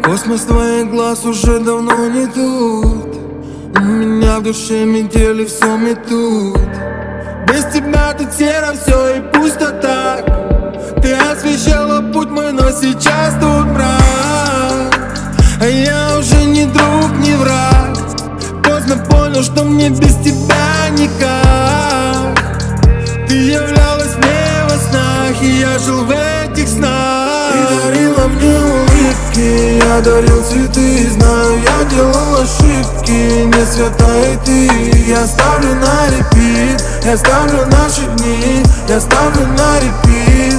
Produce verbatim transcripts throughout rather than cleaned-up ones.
Космос твоих глаз уже давно не тут. У меня в душе метели все метут. Без тебя тут серо все и пусто так. Ты освещала путь мой, но сейчас тут мрак. А я уже не друг, не враг. Поздно понял, что мне без тебя никак. Ты являлась мне во снах, и я жил в этих снах. Ты дарила мне улыбки, я дарил цветы. Знаю, я делал ошибки, не святая ты. Я ставлю на репит, я ставлю наши дни, я ставлю на репит.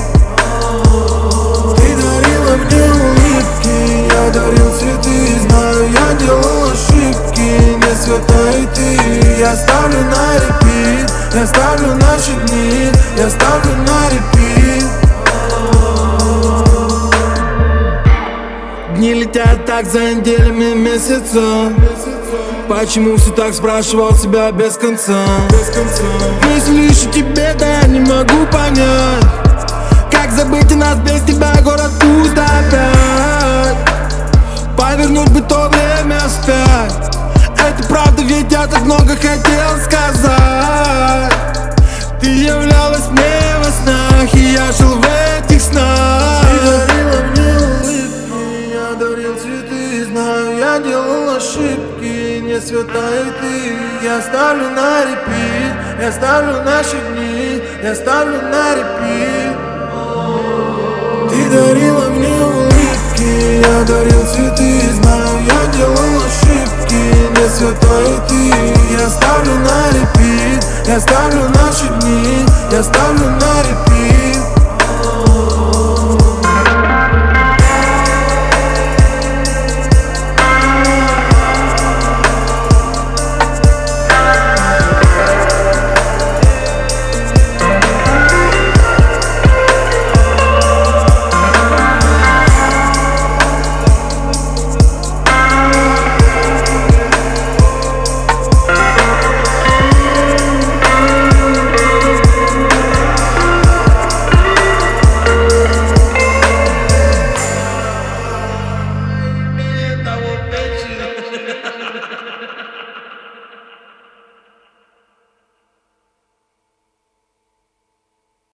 Ты дарила мне улыбки, я дарил цветы. Знаю, я делал ошибки, не святая ты. Я ставлю на репит, я ставлю наши дни, я ставлю на репит. Дни летят так за неделями месяца. Почему все так, спрашивал себя без конца? Мысли ищу тебе, да я не могу понять. Как забыть и нас без тебя, город пуст опять. Повернуть бы то время вспять. Это правда, ведь я так много хотел сказать. Ты являлась мне во снах, и я жил в этих снах. Ты дарила мне улыбки, я дарил цветы. Знаю, я делал ошибки, не святая ты. Я ставлю на репит, я ставлю наши дни, я ставлю на репит. Ты дарила мне улыбки, я дарил цветы. Знаю, я делал ошибки, не святая ты. Я ставлю на репит, я ставлю наши дни, я ставлю на репит.